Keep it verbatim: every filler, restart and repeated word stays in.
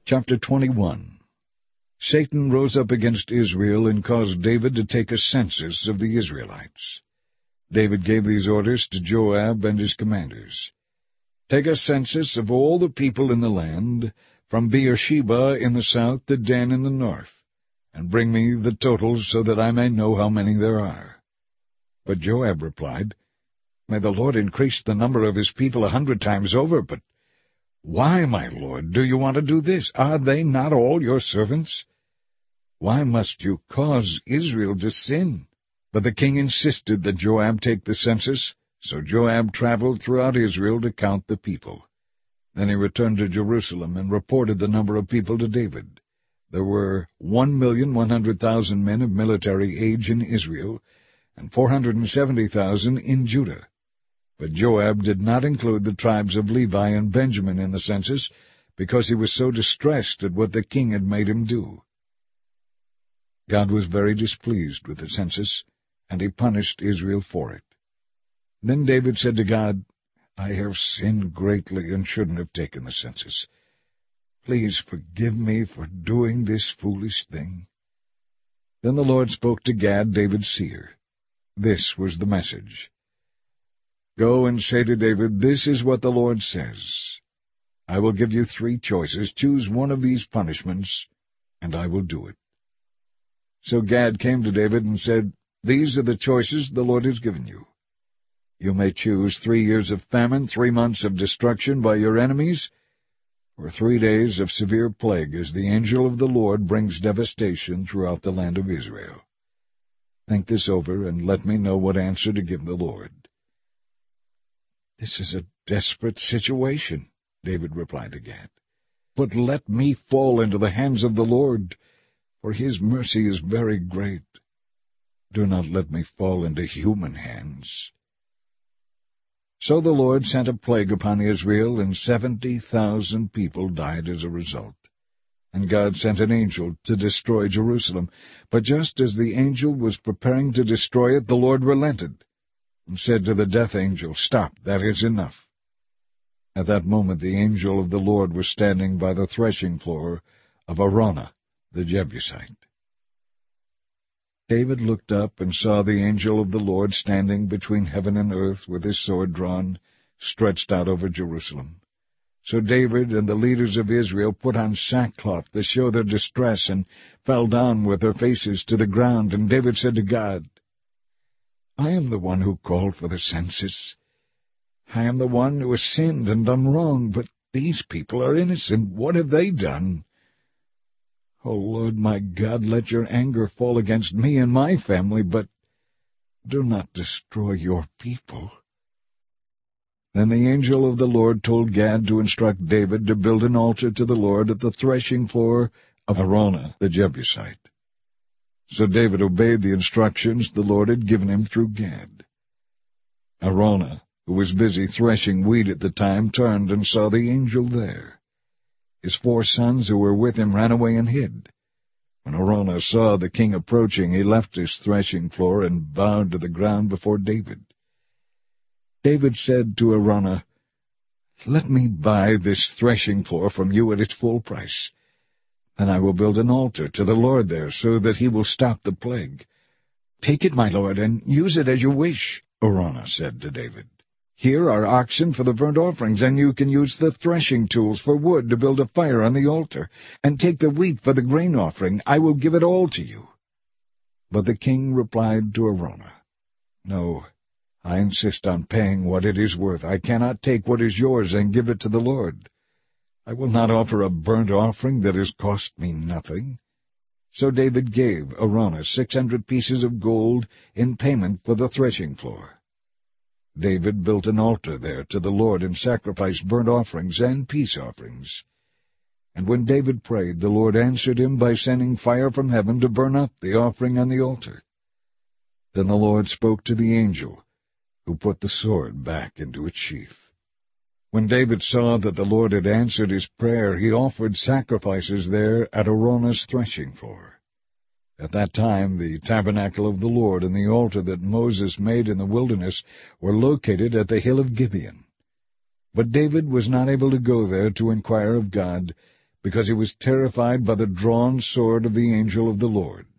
Chapter twenty-one. Satan rose up against Israel and caused David to take a census of the Israelites. David gave these orders to Joab and his commanders. Take a census of all the people in the land, from Beersheba in the south to Dan in the north, and bring me the totals so that I may know how many there are. But Joab replied, May the Lord increase the number of his people a hundred times over, but why, my lord, do you want to do this? Are they not all your servants? Why must you cause Israel to sin? But the king insisted that Joab take the census, so Joab traveled throughout Israel to count the people. Then he returned to Jerusalem and reported the number of people to David. There were one million one hundred thousand men of military age in Israel, and four hundred and seventy thousand in Judah. But Joab did not include the tribes of Levi and Benjamin in the census, because he was so distressed at what the king had made him do. God was very displeased with the census, and he punished Israel for it. Then David said to God, I have sinned greatly and shouldn't have taken the census. Please forgive me for doing this foolish thing. Then the Lord spoke to Gad, David's seer. This was the message. Go and say to David, This is what the Lord says. I will give you three choices. Choose one of these punishments, and I will do it. So Gad came to David and said, These are the choices the Lord has given you. You may choose three years of famine, three months of destruction by your enemies, or three days of severe plague as the angel of the Lord brings devastation throughout the land of Israel. Think this over and let me know what answer to give the Lord. This is a desperate situation, David replied to Gad. But let me fall into the hands of the Lord, for his mercy is very great. Do not let me fall into human hands. So the Lord sent a plague upon Israel, and seventy thousand people died as a result. And God sent an angel to destroy Jerusalem. But just as the angel was preparing to destroy it, the Lord relented and said to the death angel, Stop, that is enough. At that moment the angel of the Lord was standing by the threshing floor of Araunah the Jebusite. David looked up and saw the angel of the Lord standing between heaven and earth with his sword drawn, stretched out over Jerusalem. So David and the leaders of Israel put on sackcloth to show their distress and fell down with their faces to the ground. And David said to God, I am the one who called for the census. I am the one who has sinned and done wrong, but these people are innocent. What have they done? O Lord my God, let your anger fall against me and my family, but do not destroy your people. Then the angel of the Lord told Gad to instruct David to build an altar to the Lord at the threshing floor of Araunah the Jebusite. So David obeyed the instructions the Lord had given him through Gad. Araunah, who was busy threshing wheat at the time, turned and saw the angel there. His four sons who were with him ran away and hid. When Araunah saw the king approaching, he left his threshing floor and bowed to the ground before David. David said to Araunah, Let me buy this threshing floor from you at its full price. Then I will build an altar to the Lord there, so that he will stop the plague. Take it, my lord, and use it as you wish, Araunah said to David. Here are oxen for the burnt offerings, and you can use the threshing tools for wood to build a fire on the altar, and take the wheat for the grain offering. I will give it all to you. But the king replied to Araunah, No, I insist on paying what it is worth. I cannot take what is yours and give it to the Lord. I will not offer a burnt offering that has cost me nothing. So David gave Araunah six hundred pieces of gold in payment for the threshing floor. David built an altar there to the Lord and sacrificed burnt offerings and peace offerings. And when David prayed, the Lord answered him by sending fire from heaven to burn up the offering on the altar. Then the Lord spoke to the angel, who put the sword back into its sheath. When David saw that the Lord had answered his prayer, he offered sacrifices there at Araunah's threshing floor. At that time the tabernacle of the Lord and the altar that Moses made in the wilderness were located at the hill of Gibeon. But David was not able to go there to inquire of God, because he was terrified by the drawn sword of the angel of the Lord.